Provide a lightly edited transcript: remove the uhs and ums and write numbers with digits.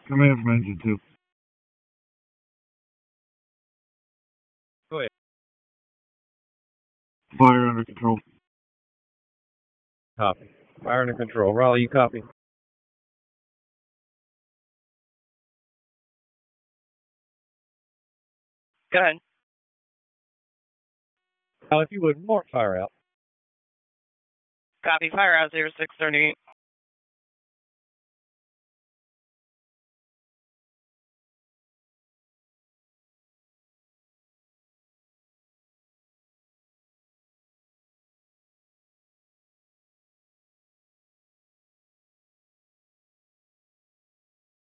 Coming in from engine 2. Go ahead. Fire under control. Copy. Fire under control. Raleigh, you copy? Go ahead. Now, if you would, mark fire out. Copy. Fire out 0638.